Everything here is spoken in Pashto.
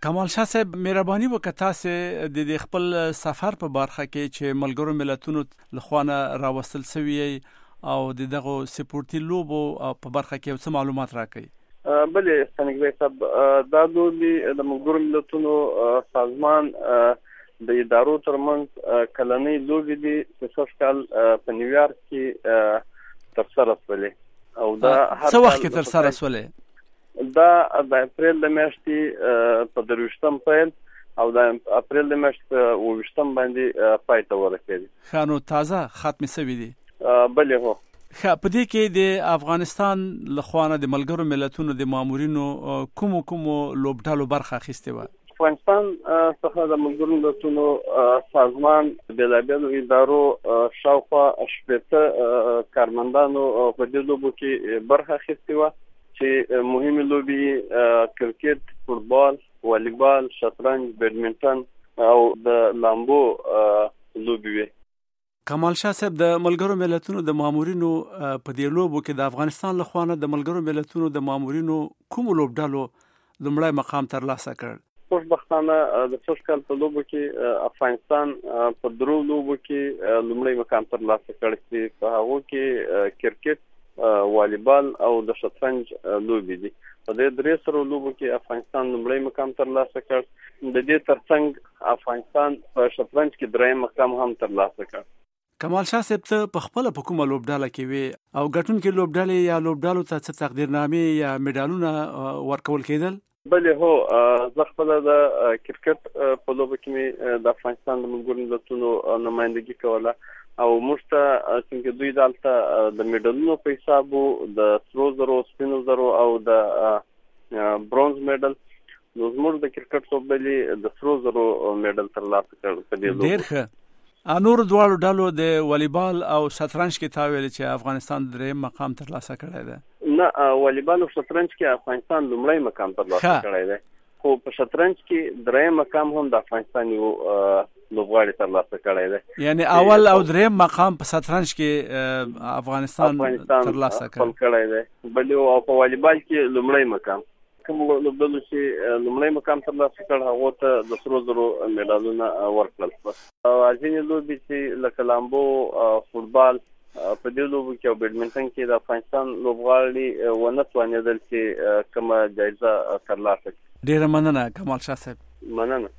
کمال شاه صاحب مهرباني وکړه تاسې د خپل سفر په برخه کې چې ملګرو ملتونو لخوا نه راوستل شوی او دغه سپورتي لوبو په برخه کې څه معلومات راکړي. بلې ستنګوي صاحب دا لوبي د ملګرو ملتونو سازمان د ادارو ترمنځ کلنۍ لوبي دي چې کال په نیویارک کې ترسره شولې او دا څه وخت کې ترسره شولې؟ دا د اپریل د میاشتې په 23 پیل او د اپریل د میاشتې په 28 باندې پای ته ورسېدي. خانو تازه ختم شوی دي. بلې هو په دې کې د افغانستان لخوا نه د ملګرو ملتونو د مامورینو کوم لوبډالو برخه اخیستې وه؟ افغانستان څخه د ملګرو ملتونو سازمان بېلابېلو ادارو شاوخوا 80 کارمندانو په دې لوبو کې برخه اخیستې وه چې مهمه لوبي کرکټ، فوتبال، والیبال، شطرنج، بیډمنټن او د لامبو لوبي وي. کمال شاه صاحب د ملګرو ملتونو د مامورینو په دې لوبو کې د افغانستان له خوا نه د ملګرو ملتونو د مامورینو کوم لوبډالو لومړی مقام ترلاسه کړ؟ خوشبختانه د څو کال په لوبو کې افغانستان په درو لوبو کې لومړی مقام ترلاسه کړ چې په هغه کې کرکټ، والیبال او د شطرنج لوبي دي. په دې درې سره لوبو کې افغانستان لومړی مقام ترلاسه کړ. د دې ترڅنګ افغانستان په شطرنج کې دریم مقام هم ترلاسه کړ. کمال شاه صاحب ته په خپل په کومه لوبډاله کې وي او ګټونکو لوبډالې یا لوبډالو ته څه تقدیرنامې یا میډالونه ورکول کېدل؟ بلې هو زه خپل د کرکټ په لوبه کې د افغانستان د ملګرو ملتونو نمائندګي کوله او موږ ته څنګه دوی دلته د میډالونو په حساب د سرو زرو، سپینو زرو او د برونز میډل نو زموږ د کرکټ لوبډلې د سرو زرو میډل ترلاسه کړ په دې لوبه. ډېر ښه. نور دواړو ډلو د والیبال او شطرنج کې تا ویل چې افغانستان دریم مقام ترلاسه کړی دی. نه، والیبال او شطرنج کې افغانستان لومړی مقام ترلاسه کړی دی خو په شطرنج کې دریم مقام هم د افغانستان یو لوبغاړي ترلاسه کړی دی. یعنی اول او دریم مقام په شطرنج کې افغانستان ترلاسه کړی دی. بلې او په والیبال کې لومړی مقام. کوم لوبډلو چې لومړی مقام ترلاسه کړ هغه ته د سرو زرو میډالونه ورکړل شول. ځینې لوبې چې لکه لامبو، فوتبال په دې لوبو کې او بیډمنټن کې د افغانستان لوبغاړي ونه توانېدل چې کومه جایزه ترلاسه کړي. ډېره مننه کمال شاه صاحب. مننه.